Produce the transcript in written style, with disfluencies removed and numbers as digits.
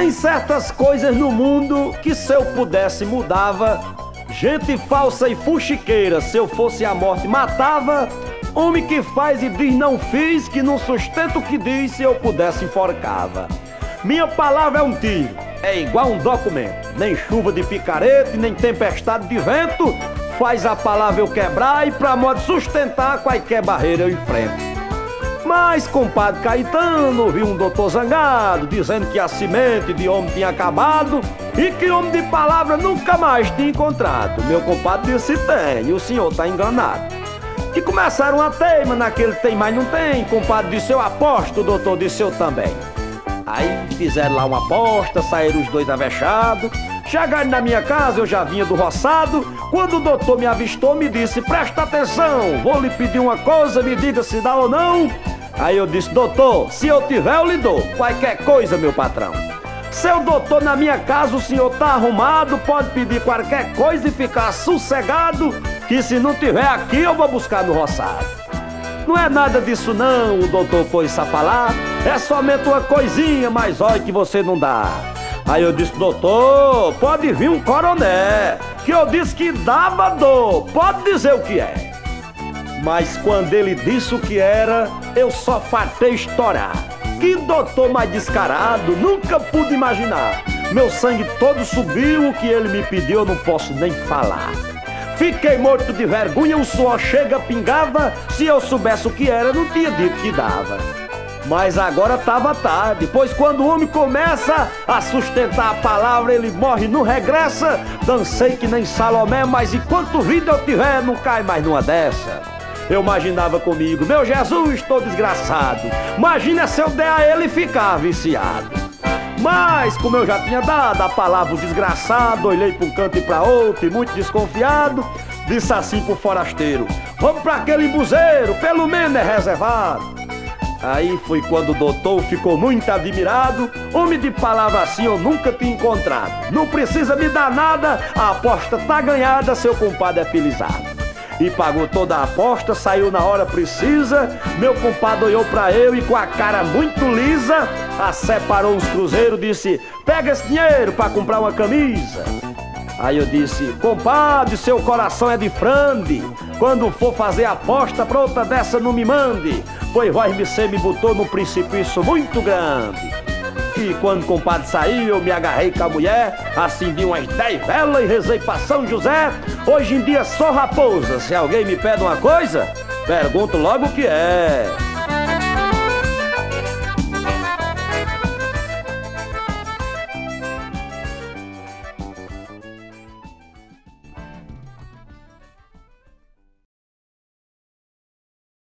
Tem certas coisas no mundo que se eu pudesse mudava. Gente falsa e fuxiqueira, se eu fosse a morte matava. Homem que faz e diz não fiz, que não sustenta o que diz, se eu pudesse enforcava. Minha palavra é um tiro, é igual um documento. Nem chuva de picareta, nem tempestade de vento faz a palavra eu quebrar, e pra modo sustentar qualquer barreira eu enfrento. Mas, compadre Caetano, ouvi um doutor zangado dizendo que a semente de homem tinha acabado e que homem de palavra nunca mais tinha encontrado. Meu compadre disse tem, e o senhor tá enganado. Que começaram a teima naquele tem, mas não tem. Compadre disse eu aposto, o doutor disse eu também. Aí fizeram lá uma aposta, saíram os dois avechados. Chegaram na minha casa, eu já vinha do roçado. Quando o doutor me avistou, me disse, presta atenção, vou lhe pedir uma coisa, me diga se dá ou não. Aí eu disse, doutor, se eu tiver eu lhe dou, qualquer coisa, meu patrão. Seu doutor, na minha casa o senhor tá arrumado, pode pedir qualquer coisa e ficar sossegado, que se não tiver aqui eu vou buscar no roçado. Não é nada disso não, o doutor pôs a falar, é somente uma coisinha, mas olha que você não dá. Aí eu disse, doutor, pode vir um coroné, que eu disse que dava dor, pode dizer o que é. Mas quando ele disse o que era, eu só fartei estourar. Que doutor mais descarado, nunca pude imaginar. Meu sangue todo subiu, o que ele me pediu eu não posso nem falar. Fiquei morto de vergonha, o suor chega, pingava. Se eu soubesse o que era, não tinha dito que dava. Mas agora tava tarde, pois quando o homem começa a sustentar a palavra, ele morre, não regressa. Dancei que nem Salomé, mas enquanto vida eu tiver, não cai mais numa dessa. Eu imaginava comigo, meu Jesus, estou desgraçado. Imagina se eu der a ele ficar viciado. Mas como eu já tinha dado a palavra o desgraçado, olhei para um canto e para outro e muito desconfiado, disse assim pro forasteiro, vamos para aquele embuzeiro, pelo menos é reservado. Aí foi quando o doutor ficou muito admirado. Homem de palavra assim eu nunca tinha encontrado. Não precisa me dar nada, a aposta tá ganhada, seu compadre é pelizado. E pagou toda a aposta, saiu na hora precisa. Meu compadre olhou pra eu e com a cara muito lisa separou uns cruzeiros, disse, pega esse dinheiro pra comprar uma camisa. Aí eu disse, compadre, seu coração é de frande, quando for fazer aposta pra outra dessa não me mande, pois você me botou num precipício muito grande. E quando o compadre saiu, eu me agarrei com a mulher, acendi umas 10 velas e rezei pra São José. Hoje em dia sou raposa, se alguém me pede uma coisa, pergunto logo o que é.